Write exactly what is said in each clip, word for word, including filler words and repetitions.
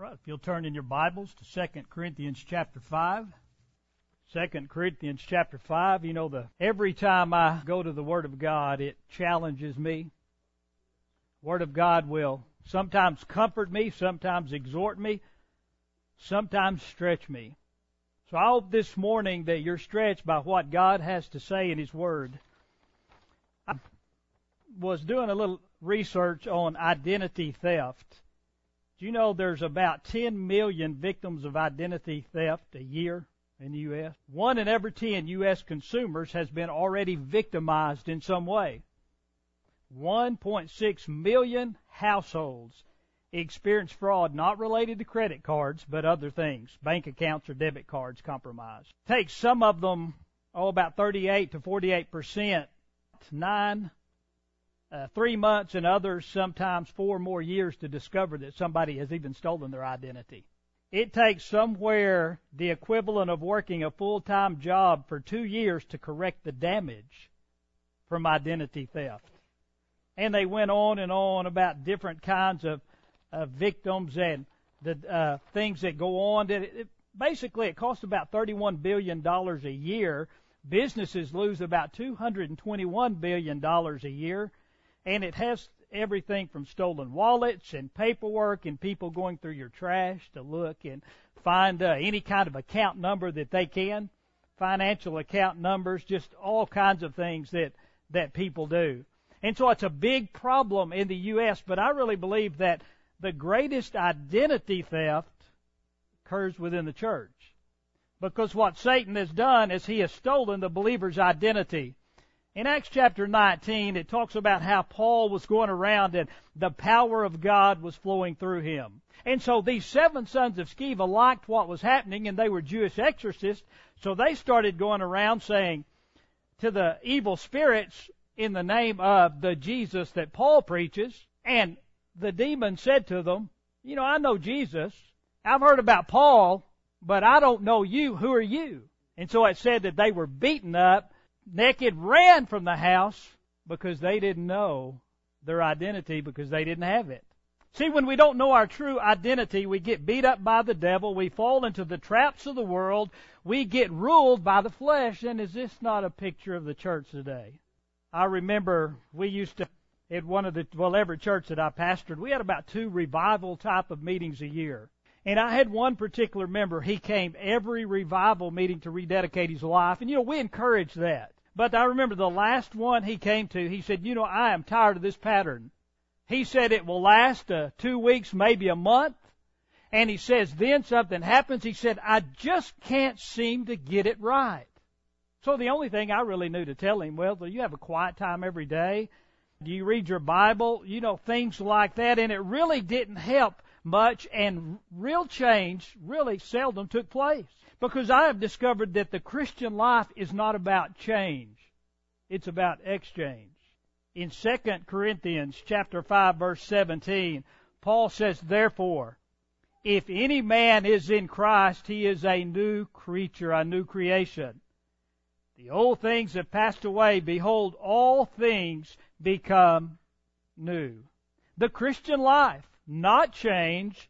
Right, if you'll turn in your Bibles to Second Corinthians chapter five. Second Corinthians chapter five, you know, the every time I go to the Word of God, it challenges me. Word of God will sometimes comfort me, sometimes exhort me, sometimes stretch me. So I hope this morning that you're stretched by what God has to say in His Word. I was doing a little research on identity theft. Do you know there's about ten million victims of identity theft a year in the U S? One in every ten U S consumers has been already victimized in some way. one point six million households experience fraud not related to credit cards, but other things, bank accounts or debit cards compromised. Takes some of them, oh, about thirty-eight to forty-eight percent, nine Uh, three months and others sometimes four more years to discover that somebody has even stolen their identity. It takes somewhere the equivalent of working a full-time job for two years to correct the damage from identity theft. And they went on and on about different kinds of uh, victims and the uh, things that go on. It, it, basically, it costs about thirty-one billion dollars a year. Businesses lose about two hundred twenty-one billion dollars a year. And it has everything from stolen wallets and paperwork and people going through your trash to look and find uh, any kind of account number that they can, financial account numbers, just all kinds of things that, that people do. And so it's a big problem in the U S, but I really believe that the greatest identity theft occurs within the church. Because what Satan has done is he has stolen the believer's identity. In Acts chapter nineteen, it talks about how Paul was going around and the power of God was flowing through him. And so these seven sons of Sceva liked what was happening, and they were Jewish exorcists, so they started going around saying to the evil spirits in the name of the Jesus that Paul preaches, and the demon said to them, you know, I know Jesus, I've heard about Paul, but I don't know you. Who are you? And so it said that they were beaten up, naked, ran from the house because they didn't know their identity because they didn't have it. See, when we don't know our true identity, we get beat up by the devil, we fall into the traps of the world, we get ruled by the flesh. And is this not a picture of the church today? I remember we used to, at one of the, well, every church that I pastored, we had about two revival type of meetings a year. And I had one particular member, he came every revival meeting to rededicate his life. And, you know, we encourage that. But I remember the last one he came to, he said, you know, I am tired of this pattern. He said it will last uh, two weeks, maybe a month. And he says, then something happens. He said, I just can't seem to get it right. So the only thing I really knew to tell him, well, you have a quiet time every day. Do you read your Bible? You know, things like that. And it really didn't help much, and real change really seldom took place. Because I have discovered that the Christian life is not about change. It's about exchange. In Second Corinthians chapter five, verse seventeen, Paul says, therefore, if any man is in Christ, he is a new creature, a new creation. The old things have passed away. Behold, all things become new. The Christian life, not change,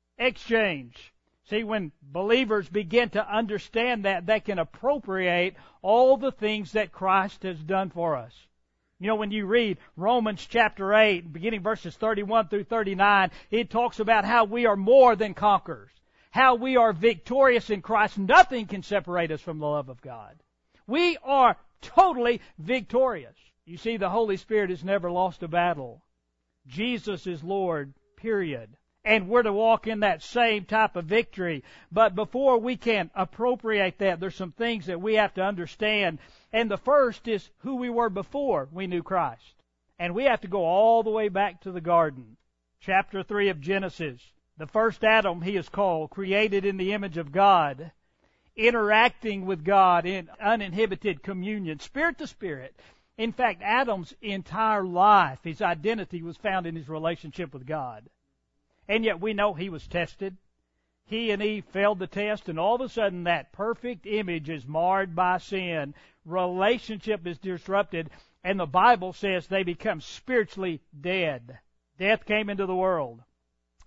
exchange. See, when believers begin to understand that, they can appropriate all the things that Christ has done for us. You know, when you read Romans chapter eight, beginning verses thirty-one through thirty-nine, it talks about how we are more than conquerors, how we are victorious in Christ. Nothing can separate us from the love of God. We are totally victorious. You see, the Holy Spirit has never lost a battle. Jesus is Lord, period. And we're to walk in that same type of victory. But before we can appropriate that, there's some things that we have to understand. And the first is who we were before we knew Christ. And we have to go all the way back to the garden. Chapter three of Genesis. The first Adam, he is called, created in the image of God, interacting with God in uninhibited communion, spirit to spirit. In fact, Adam's entire life, his identity was found in his relationship with God. And yet we know he was tested. He and Eve failed the test, and all of a sudden that perfect image is marred by sin. Relationship is disrupted, and the Bible says they become spiritually dead. Death came into the world.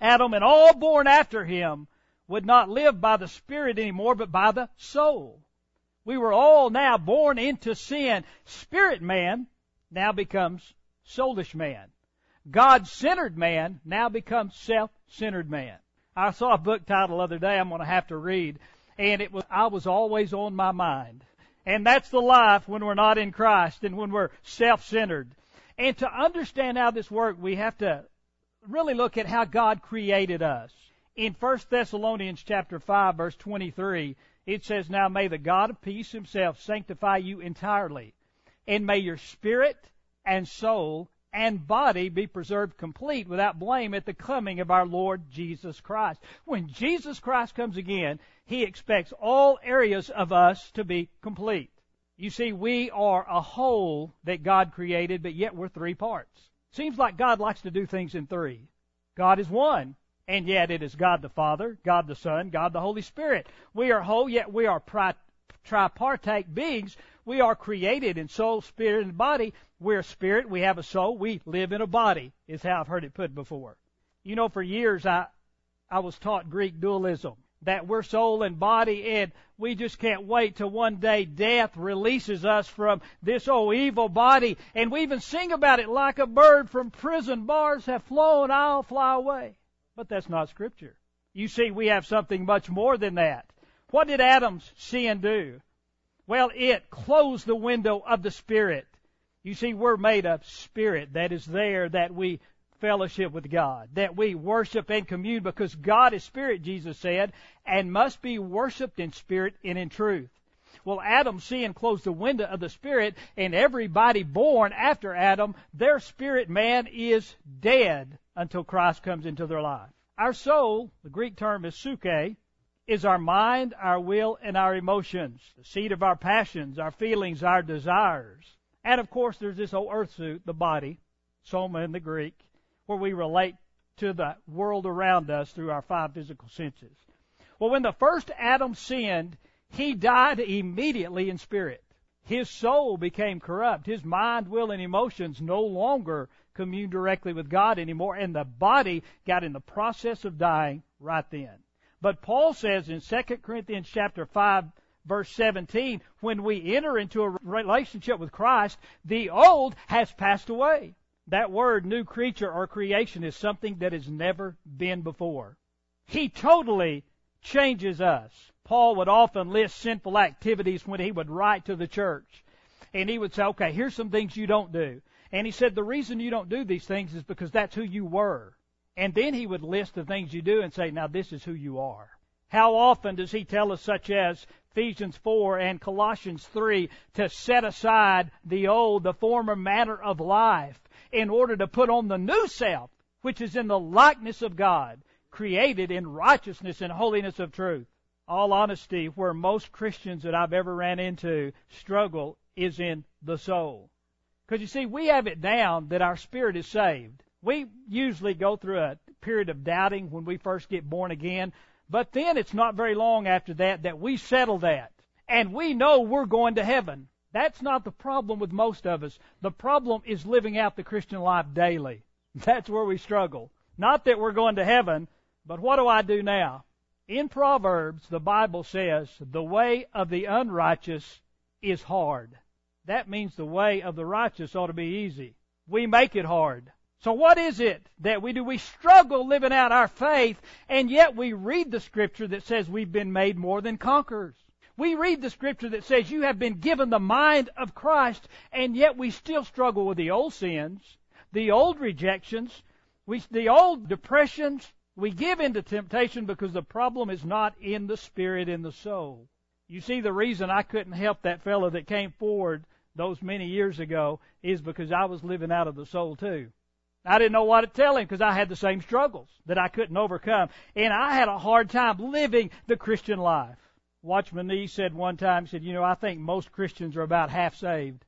Adam and all born after him would not live by the Spirit anymore, but by the soul. We were all now born into sin. Spirit man now becomes soulish man. God-centered man now becomes self-centered man. I saw a book title the other day I'm going to have to read, and it was, I was always on my mind. And that's the life when we're not in Christ and when we're self-centered. And to understand how this works, we have to really look at how God created us. In First Thessalonians chapter five, verse twenty-three, it says, "Now may the God of peace himself sanctify you entirely, and may your spirit and soul and body be preserved complete without blame at the coming of our Lord Jesus Christ." When Jesus Christ comes again, He expects all areas of us to be complete. You see, we are a whole that God created, but yet we're three parts. Seems like God likes to do things in three. God is one, and yet it is God the Father, God the Son, God the Holy Spirit. We are whole, yet we are pri- tripartite beings. We are created in soul, spirit, and body. We're a spirit, we have a soul, we live in a body, is how I've heard it put before. You know, for years I, I was taught Greek dualism, that we're soul and body, and we just can't wait till one day death releases us from this old evil body, and we even sing about it, like a bird from prison bars have flown, I'll fly away. But that's not Scripture. You see, we have something much more than that. What did Adam's sin do? Well, it closed the window of the Spirit. You see, we're made of spirit that is there, that we fellowship with God, that we worship and commune, because God is spirit, Jesus said, and must be worshiped in spirit and in truth. Well, Adam's sin closed the window of the Spirit, and everybody born after Adam, their spirit man is dead until Christ comes into their life. Our soul, the Greek term is psyche, is our mind, our will, and our emotions, the seat of our passions, our feelings, our desires. And of course, there's this old earth suit, the body, soma in the Greek, where we relate to the world around us through our five physical senses. Well, when the first Adam sinned, he died immediately in spirit. His soul became corrupt. His mind, will, and emotions no longer commune directly with God anymore, and the body got in the process of dying right then. But Paul says in Second Corinthians chapter five, verse seventeen, when we enter into a relationship with Christ, the old has passed away. That word, new creature or creation, is something that has never been before. He totally changes us. Paul would often list sinful activities when he would write to the church. And he would say, okay, here's some things you don't do. And he said, the reason you don't do these things is because that's who you were. And then he would list the things you do and say, now this is who you are. How often does he tell us, such as Ephesians four and Colossians three, to set aside the old, the former manner of life, in order to put on the new self, which is in the likeness of God, created in righteousness and holiness of truth. All honesty, where most Christians that I've ever ran into struggle is in the soul. Because you see, we have it down that our spirit is saved. We usually go through a period of doubting when we first get born again, but then it's not very long after that that we settle that. And we know we're going to heaven. That's not the problem with most of us. The problem is living out the Christian life daily. That's where we struggle. Not that we're going to heaven, but what do I do now? In Proverbs, the Bible says, the way of the unrighteous is hard. That means the way of the righteous ought to be easy. We make it hard. So what is it that we do? We struggle living out our faith, and yet we read the Scripture that says we've been made more than conquerors. We read the Scripture that says you have been given the mind of Christ, and yet we still struggle with the old sins, the old rejections, we, the old depressions. We give in to temptation because the problem is not in the spirit, in the soul. You see, the reason I couldn't help that fellow that came forward those many years ago is because I was living out of the soul too. I didn't know what to tell him because I had the same struggles that I couldn't overcome. And I had a hard time living the Christian life. Watchman Nee said one time, he said, you know, I think most Christians are about half saved.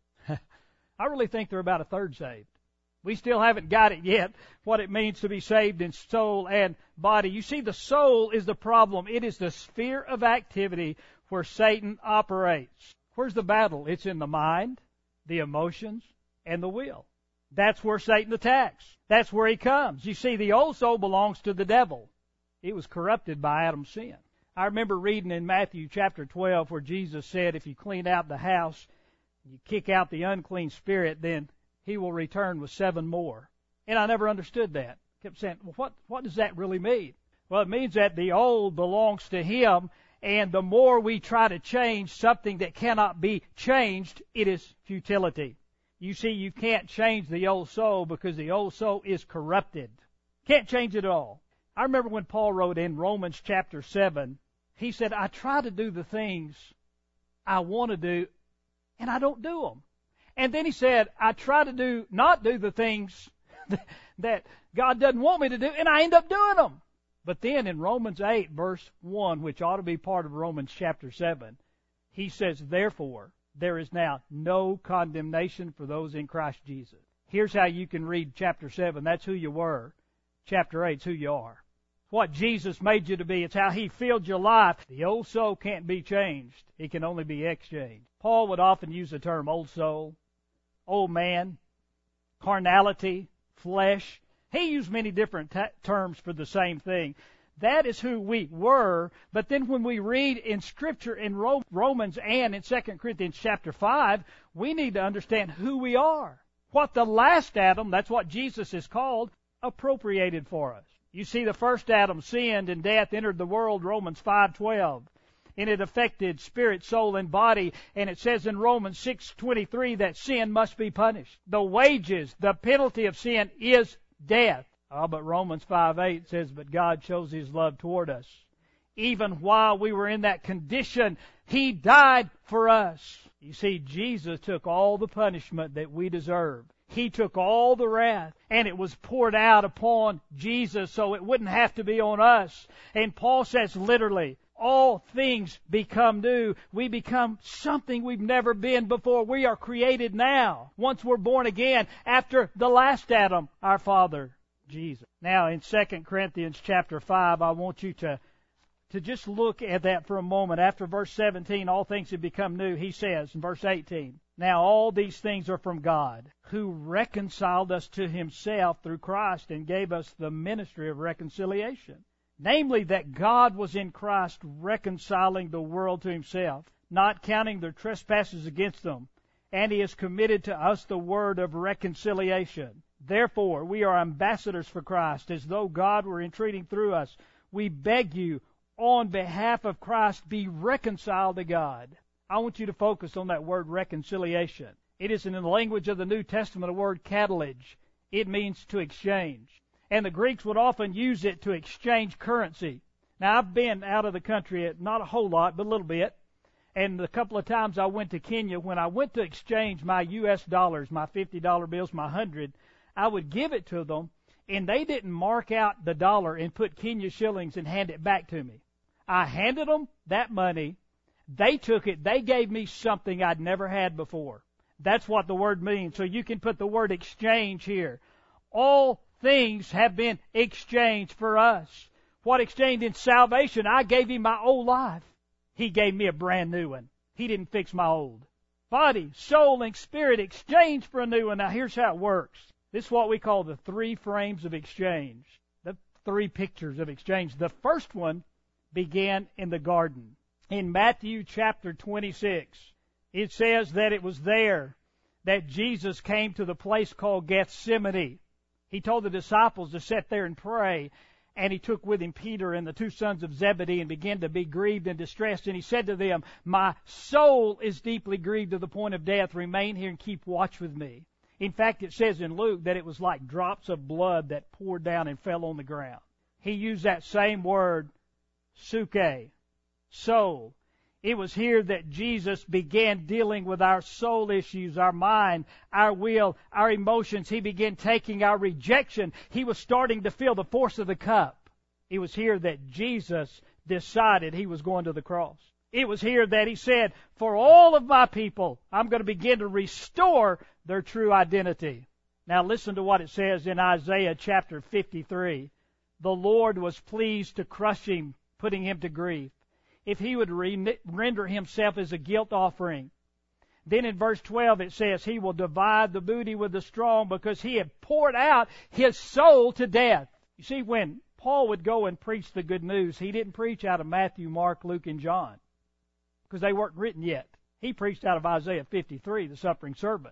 I really think they're about a third saved. We still haven't got it yet, what it means to be saved in soul and body. You see, the soul is the problem. It is the sphere of activity where Satan operates. Where's the battle? It's in the mind, the emotions, and the will. That's where Satan attacks. That's where he comes. You see, the old soul belongs to the devil. It was corrupted by Adam's sin. I remember reading in Matthew chapter twelve where Jesus said, if you clean out the house, you kick out the unclean spirit, then he will return with seven more. And I never understood that. I kept saying, well, what, what does that really mean? Well, it means that the old belongs to him, and the more we try to change something that cannot be changed, it is futility. You see, you can't change the old soul because the old soul is corrupted. Can't change it at all. I remember when Paul wrote in Romans chapter seven, he said, I try to do the things I want to do, and I don't do them. And then he said, I try to do not do the things that God doesn't want me to do, and I end up doing them. But then in Romans eight, verse one, which ought to be part of Romans chapter seven, he says, therefore, there is now no condemnation for those in Christ Jesus. Here's how you can read chapter seven. That's who you were. Chapter eight is who you are. It's what Jesus made you to be. It's how he filled your life. The old soul can't be changed. It can only be exchanged. Paul would often use the term old soul, old man, carnality, flesh. He used many different t- terms for the same thing. That is who we were. But then when we read in Scripture in Ro- Romans and in Second Corinthians chapter five, we need to understand who we are. What the last Adam, that's what Jesus is called, appropriated for us. You see, the first Adam sinned and death entered the world, Romans five twelve. And it affected spirit, soul, and body. And it says in Romans six twenty-three that sin must be punished. The wages, the penalty of sin is death. Oh, but Romans five eight says, but God shows His love toward us. Even while we were in that condition, He died for us. You see, Jesus took all the punishment that we deserve. He took all the wrath, and it was poured out upon Jesus so it wouldn't have to be on us. And Paul says literally, all things become new. We become something we've never been before. We are created now, once we're born again, after the last Adam, our Father, Jesus. Now, in Second Corinthians chapter five, I want you to, to just look at that for a moment. After verse seventeen, all things have become new, he says in verse eighteen, now all these things are from God, who reconciled us to Himself through Christ and gave us the ministry of reconciliation. Namely, that God was in Christ reconciling the world to Himself, not counting their trespasses against them. And He has committed to us the word of reconciliation. Therefore, we are ambassadors for Christ, as though God were entreating through us. We beg you, on behalf of Christ, be reconciled to God. I want you to focus on that word reconciliation. It is in the language of the New Testament a word catalage. It means to exchange. And the Greeks would often use it to exchange currency. Now, I've been out of the country, not a whole lot, but a little bit. And the couple of times I went to Kenya, when I went to exchange my U S dollars, my fifty dollar bills, my one hundred, I would give it to them, and they didn't mark out the dollar and put Kenya shillings and hand it back to me. I handed them that money. They took it. They gave me something I'd never had before. That's what the word means. So you can put the word exchange here. All things have been exchanged for us. What exchanged in salvation? I gave Him my old life. He gave me a brand new one. He didn't fix my old. Body, soul, and spirit exchanged for a new one. Now here's how it works. This is what we call the three frames of exchange. The three pictures of exchange. The first one began in the garden. In Matthew chapter twenty-six, it says that it was there that Jesus came to the place called Gethsemane. He told the disciples to sit there and pray, and He took with Him Peter and the two sons of Zebedee and began to be grieved and distressed. And He said to them, my soul is deeply grieved to the point of death. Remain here and keep watch with me. In fact, it says in Luke that it was like drops of blood that poured down and fell on the ground. He used that same word, suke, soul. It was here that Jesus began dealing with our soul issues, our mind, our will, our emotions. He began taking our rejection. He was starting to feel the force of the cup. It was here that Jesus decided He was going to the cross. It was here that He said, for all of my people, I'm going to begin to restore their true identity. Now listen to what it says in Isaiah chapter fifty-three. The Lord was pleased to crush him, putting him to grief. If He would re- render Himself as a guilt offering, Then in verse twelve it says, He will divide the booty with the strong because He had poured out His soul to death. You see, when Paul would go and preach the good news, he didn't preach out of Matthew, Mark, Luke, and John because they weren't written yet. He preached out of Isaiah fifty-three, the suffering servant.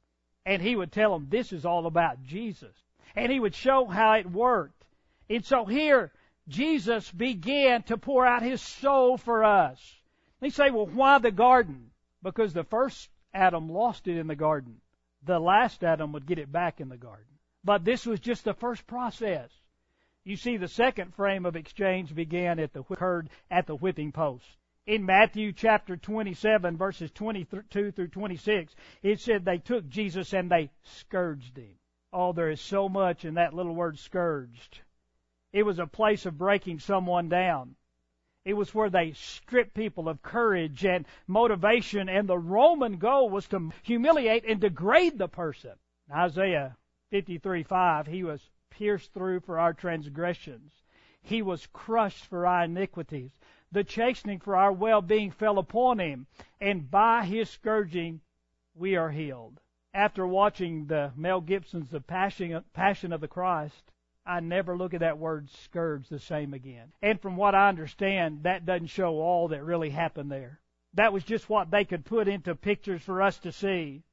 And he would tell them this is all about Jesus. And he would show how it worked. And so here, Jesus began to pour out His soul for us. They say, well, why the garden? Because the first Adam lost it in the garden. The last Adam would get it back in the garden. But this was just the first process. You see, the second frame of exchange began at the occurred at the whipping post. In Matthew chapter twenty-seven, verses twenty-two through twenty-six, it said they took Jesus and they scourged Him. Oh, there is so much in that little word scourged. It was a place of breaking someone down. It was where they stripped people of courage and motivation, and the Roman goal was to humiliate and degrade the person. Isaiah fifty-three five, He was pierced through for our transgressions. He was crushed for our iniquities. The chastening for our well-being fell upon Him, and by His scourging we are healed. After watching the Mel Gibson's The Passion, Passion of the Christ, I never look at that word scourge the same again. And from what I understand, that doesn't show all that really happened there. That was just what they could put into pictures for us to see.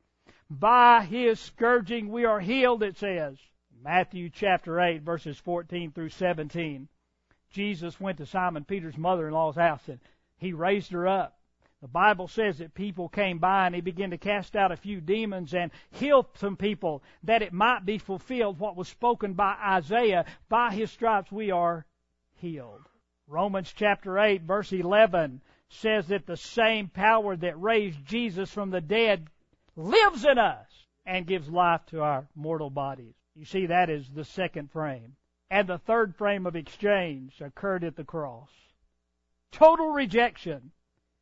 By His scourging we are healed, it says. Matthew chapter eight, verses fourteen through seventeen. Jesus went to Simon Peter's mother-in-law's house and He raised her up. The Bible says that people came by and He began to cast out a few demons and heal some people that it might be fulfilled what was spoken by Isaiah. By His stripes we are healed. Romans chapter eight, verse eleven says that the same power that raised Jesus from the dead lives in us and gives life to our mortal bodies. You see, that is the second frame. And the third frame of exchange occurred at the cross. Total rejection.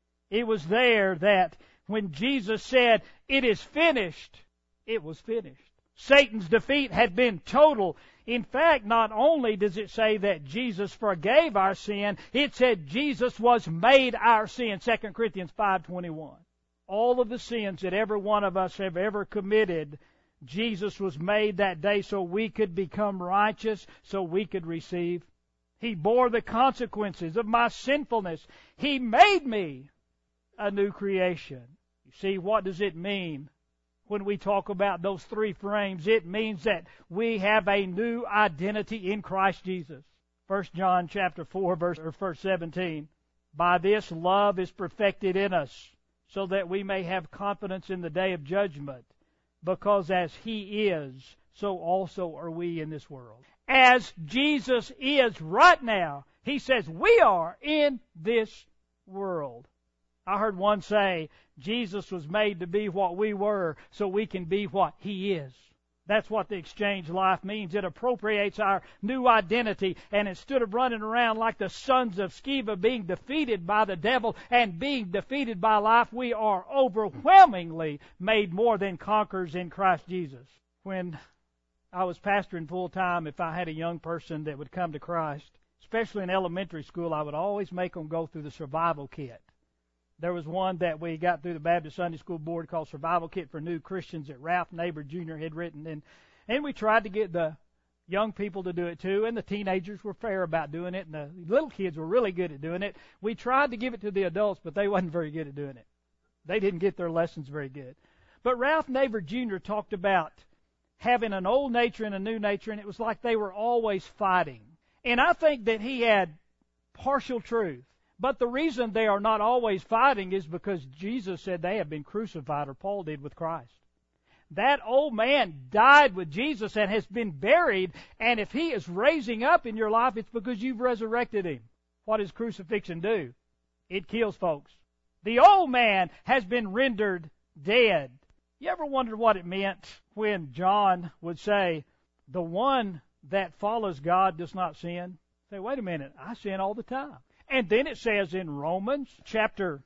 It was there that when Jesus said, "It is finished," it was finished. Satan's defeat had been total. In fact, not only does it say that Jesus forgave our sin, it said Jesus was made our sin, Second Corinthians five twenty-one. All of the sins that every one of us have ever committed, Jesus was made that day so we could become righteous, so we could receive. He bore the consequences of my sinfulness. He made me a new creation. You see, what does it mean when we talk about those three frames? It means that we have a new identity in Christ Jesus. First John chapter four, verse, or verse seventeen. By this love is perfected in us, so that we may have confidence in the day of judgment. Because as He is, so also are we in this world. As Jesus is right now, He says we are in this world. I heard one say, Jesus was made to be what we were so we can be what He is. That's what the exchange life means. It appropriates our new identity, and instead of running around like the sons of Sceva being defeated by the devil and being defeated by life, we are overwhelmingly made more than conquerors in Christ Jesus. When I was pastoring full time, if I had a young person that would come to Christ, especially in elementary school, I would always make them go through the survival kit. There was one that we got through the Baptist Sunday School Board called Survival Kit for New Christians that Ralph Neighbor Junior had written. And, and we tried to get the young people to do it too, and the teenagers were fair about doing it, and the little kids were really good at doing it. We tried to give it to the adults, but they wasn't very good at doing it. They didn't get their lessons very good. But Ralph Neighbor Junior talked about having an old nature and a new nature, and it was like they were always fighting. And I think that he had partial truth. But the reason they are not always fighting is because Jesus said they have been crucified, or Paul did with Christ. That old man died with Jesus and has been buried, and if He is raising up in your life, it's because you've resurrected Him. What does crucifixion do? It kills folks. The old man has been rendered dead. You ever wondered what it meant when John would say, the one that follows God does not sin? Say, wait a minute, I sin all the time. And then it says in Romans chapter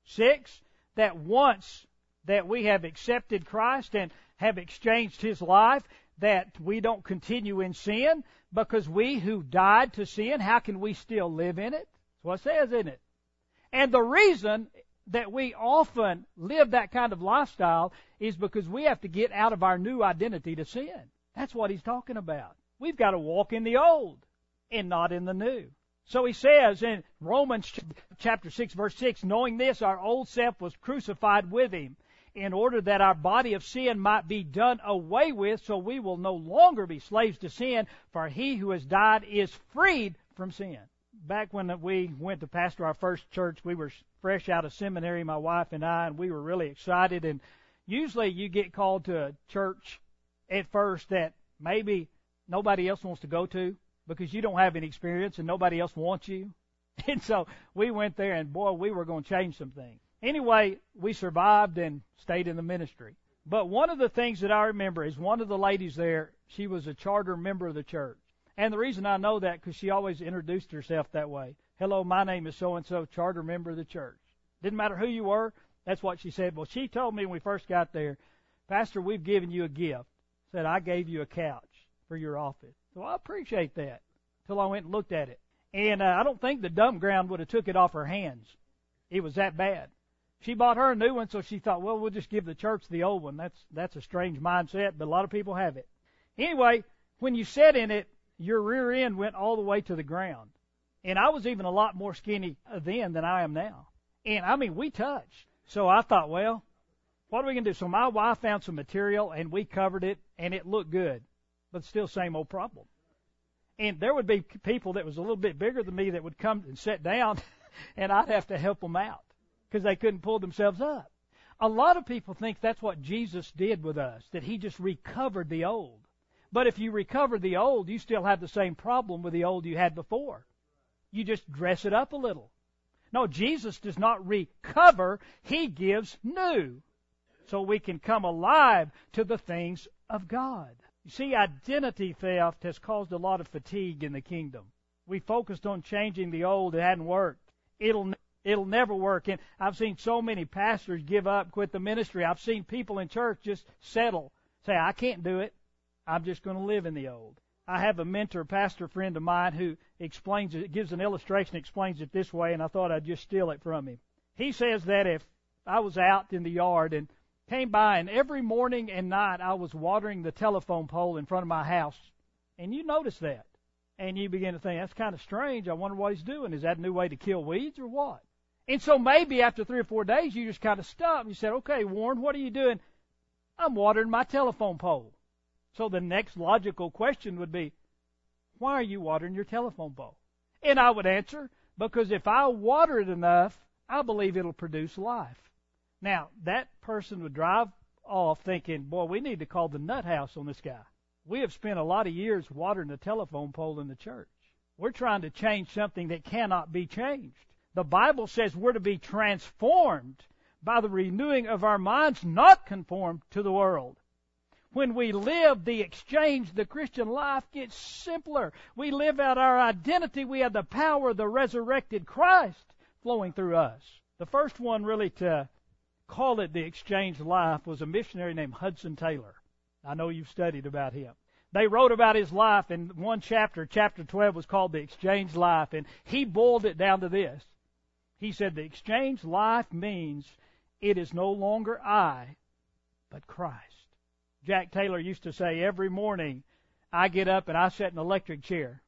six that once that we have accepted Christ and have exchanged His life, that we don't continue in sin, because we who died to sin, how can we still live in it? That's what it says, isn't it? And the reason that we often live that kind of lifestyle is because we have to get out of our new identity to sin. That's what he's talking about. We've got to walk in the old and not in the new. So he says in Romans chapter six, verse six, knowing this, our old self was crucified with him, in order that our body of sin might be done away with, so we will no longer be slaves to sin, for he who has died is freed from sin. Back when we went to pastor our first church, we were fresh out of seminary, my wife and I, and we were really excited. And usually you get called to a church at first that maybe nobody else wants to go to because you don't have any experience and nobody else wants you. And so we went there, and boy, we were going to change some things. Anyway, we survived and stayed in the ministry. But one of the things that I remember is one of the ladies there, she was a charter member of the church. And the reason I know that because she always introduced herself that way. Hello, my name is so-and-so, charter member of the church. Didn't matter who you were, that's what she said. Well, she told me when we first got there, Pastor, we've given you a gift. Said, I gave you a couch for your office. So I appreciate that until I went and looked at it. And uh, I don't think the dump ground would have took it off her hands. It was that bad. She bought her a new one, so she thought, well, we'll just give the church the old one. That's that's a strange mindset, but a lot of people have it. Anyway, when you sat in it, your rear end went all the way to the ground. And I was even a lot more skinny then than I am now. And, I mean, we touched. So I thought, well, what are we going to do? So my wife found some material, and we covered it, and it looked good. But still same old problem. And there would be people that was a little bit bigger than me that would come and sit down, and I'd have to help them out because they couldn't pull themselves up. A lot of people think that's what Jesus did with us, that he just recovered the old. But if you recover the old, you still have the same problem with the old you had before. You just dress it up a little. No, Jesus does not recover. He gives new. So we can come alive to the things of God. You see, identity theft has caused a lot of fatigue in the kingdom. We focused on changing the old. It hadn't worked. It'll it'll never work. And I've seen so many pastors give up, quit the ministry. I've seen people in church just settle, say, I can't do it. I'm just going to live in the old. I have a mentor, pastor friend of mine who explains it, gives an illustration, explains it this way, and I thought I'd just steal it from him. He says that if I was out in the yard and came by, and every morning and night I was watering the telephone pole in front of my house, and you notice that, and you begin to think, that's kind of strange. I wonder what he's doing. Is that a new way to kill weeds or what? And so maybe after three or four days, you just kind of stop and you said, okay, Warren, what are you doing? I'm watering my telephone pole. So the next logical question would be, why are you watering your telephone pole? And I would answer, because if I water it enough, I believe it'll produce life. Now, that person would drive off thinking, boy, we need to call the nut house on this guy. We have spent a lot of years watering the telephone pole in the church. We're trying to change something that cannot be changed. The Bible says we're to be transformed by the renewing of our minds, not conformed to the world. When we live the exchange, the Christian life gets simpler. We live out our identity. We have the power of the resurrected Christ flowing through us. The first one really to call it the exchange life was a missionary named Hudson Taylor. I know you've studied about him. They wrote about his life in one chapter. Chapter twelve was called The Exchange Life, and he boiled it down to this. He said, the exchange life means it is no longer I, but Christ. Jack Taylor used to say, every morning I get up and I sit in an electric chair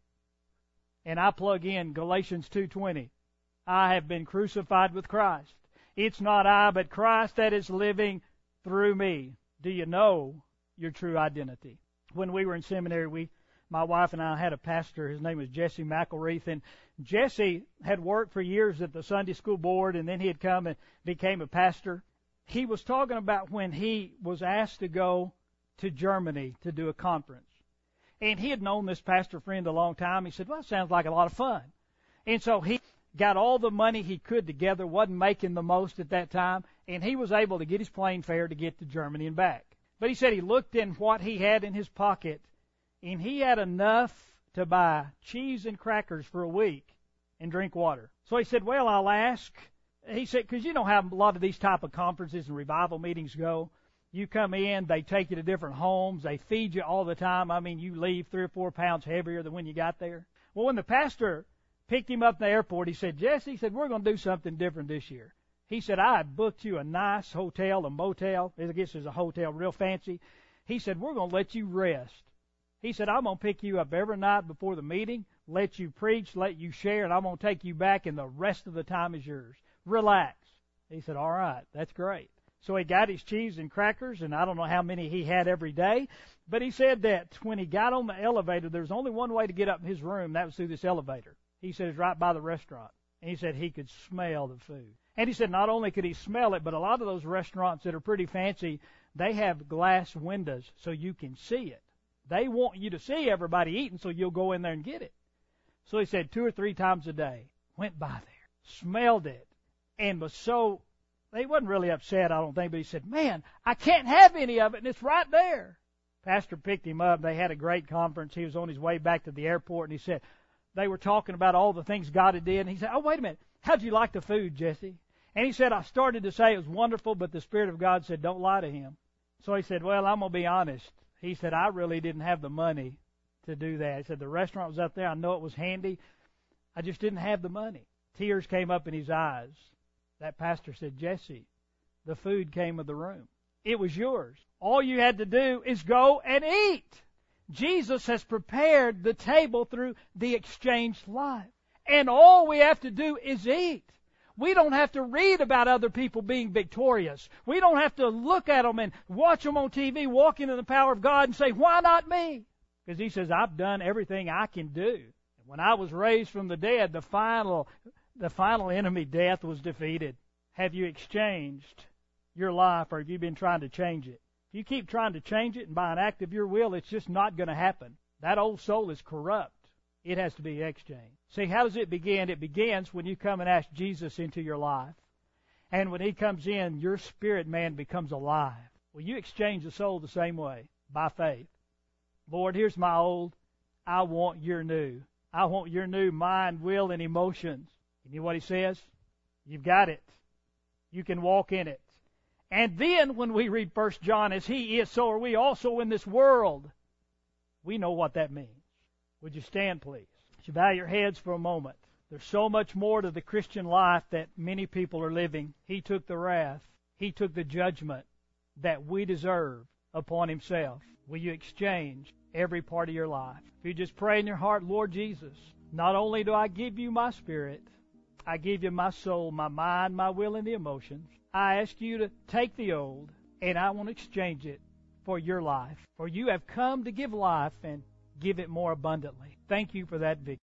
and I plug in Galatians two twenty. I have been crucified with Christ. It's not I, but Christ that is living through me. Do you know your true identity? When we were in seminary, we, my wife and I had a pastor. His name was Jesse McElreath, and Jesse had worked for years at the Sunday school board, and then he had come and became a pastor. He was talking about when he was asked to go to Germany to do a conference. And he had known this pastor friend a long time. He said, well, it sounds like a lot of fun. And so he got all the money he could together, wasn't making the most at that time, and he was able to get his plane fare to get to Germany and back. But he said he looked in what he had in his pocket, and he had enough to buy cheese and crackers for a week and drink water. So he said, well, I'll ask. He said, because you know how a lot of these type of conferences and revival meetings go. You come in, they take you to different homes, they feed you all the time. I mean, you leave three or four pounds heavier than when you got there. Well, when the pastor picked him up in the airport, he said, Jesse, he said, we're going to do something different this year. He said, I have booked you a nice hotel, a motel. I guess it's a hotel, real fancy. He said, we're going to let you rest. He said, I'm going to pick you up every night before the meeting, let you preach, let you share, and I'm going to take you back, and the rest of the time is yours. Relax. He said, all right, that's great. So he got his cheese and crackers, and I don't know how many he had every day, but he said that when he got on the elevator, there was only one way to get up in his room, that was through this elevator. He said it's right by the restaurant. And he said he could smell the food. And he said not only could he smell it, but a lot of those restaurants that are pretty fancy, they have glass windows so you can see it. They want you to see everybody eating so you'll go in there and get it. So he said two or three times a day, went by there, smelled it, and was so, he wasn't really upset, I don't think, but he said, man, I can't have any of it, and it's right there. Pastor picked him up. They had a great conference. He was on his way back to the airport, and he said, they were talking about all the things God had did, and he said, oh, wait a minute, how'd you like the food, Jesse? And he said, I started to say it was wonderful, but the Spirit of God said, don't lie to him. So he said, well, I'm going to be honest. He said, I really didn't have the money to do that. He said, the restaurant was up there. I know it was handy. I just didn't have the money. Tears came up in his eyes. That pastor said, Jesse, the food came with the room. It was yours. All you had to do is go and eat. Jesus has prepared the table through the exchanged life. And all we have to do is eat. We don't have to read about other people being victorious. We don't have to look at them and watch them on T V walking in the power of God and say, why not me? Because he says, I've done everything I can do. When I was raised from the dead, the final, the final enemy, death, was defeated. Have you exchanged your life, or have you been trying to change it? If you keep trying to change it and by an act of your will, it's just not going to happen. That old soul is corrupt. It has to be exchanged. See, how does it begin? It begins when you come and ask Jesus into your life. And when he comes in, your spirit man becomes alive. Well, you exchange the soul the same way, by faith. Lord, here's my old. I want your new. I want your new mind, will, and emotions. You know what he says? You've got it. You can walk in it. And then when we read First John, as he is, so are we also in this world. We know what that means. Would you stand, please? Would you bow your heads for a moment? There's so much more to the Christian life that many people are living. He took the wrath. He took the judgment that we deserve upon himself. Will you exchange every part of your life? If you just pray in your heart, Lord Jesus, not only do I give you my spirit, I give you my soul, my mind, my will, and the emotions. I ask you to take the old, and I want to exchange it for your life. For you have come to give life and give it more abundantly. Thank you for that victory.